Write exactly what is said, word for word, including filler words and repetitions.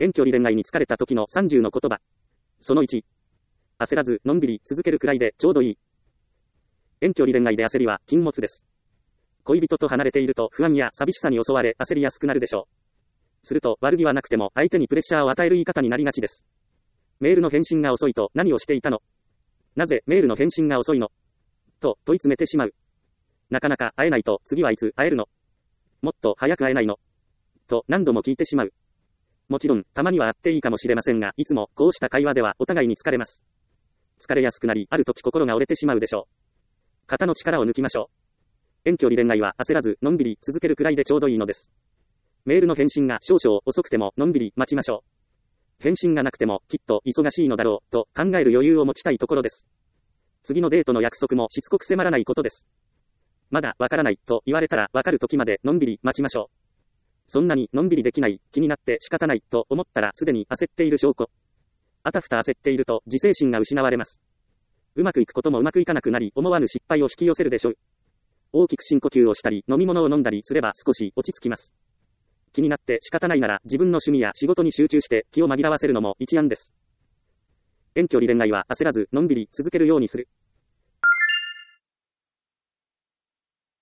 遠距離恋愛に疲れた時のさんじゅうの言葉。そのいち。焦らず、のんびり続けるくらいでちょうどいい。遠距離恋愛で焦りは禁物です。恋人と離れていると不安や寂しさに襲われ焦りやすくなるでしょう。すると悪気はなくても相手にプレッシャーを与える言い方になりがちです。メールの返信が遅いと何をしていたの？なぜメールの返信が遅いの？と問い詰めてしまう。なかなか会えないと次はいつ会えるの？もっと早く会えないの？と何度も聞いてしまう。もちろん、たまには会っていいかもしれませんが、いつもこうした会話ではお互いに疲れます。疲れやすくなり、ある時心が折れてしまうでしょう。肩の力を抜きましょう。遠距離恋愛は焦らず、のんびり続けるくらいでちょうどいいのです。メールの返信が少々遅くてものんびり待ちましょう。返信がなくてもきっと忙しいのだろうと考える余裕を持ちたいところです。次のデートの約束もしつこく迫らないことです。まだわからないと言われたらわかる時までのんびり待ちましょう。そんなにのんびりできない、気になって仕方ないと思ったらすでに焦っている証拠。あたふた焦っていると自制心が失われます。うまくいくこともうまくいかなくなり思わぬ失敗を引き寄せるでしょう。大きく深呼吸をしたり飲み物を飲んだりすれば少し落ち着きます。気になって仕方ないなら自分の趣味や仕事に集中して気を紛らわせるのも一案です。遠距離恋愛は焦らずのんびり続けるようにする。